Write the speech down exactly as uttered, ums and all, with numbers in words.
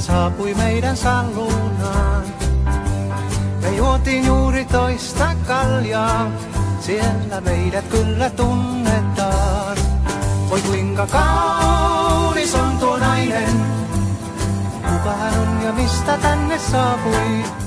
saapui meidän salluunaan. Me juotiin juuri toista kaljaa, siellä meidät kyllä tunnetaan. Oi kuinka kaunis on tuo nainen, kuka hän on ja mistä tänne saapui.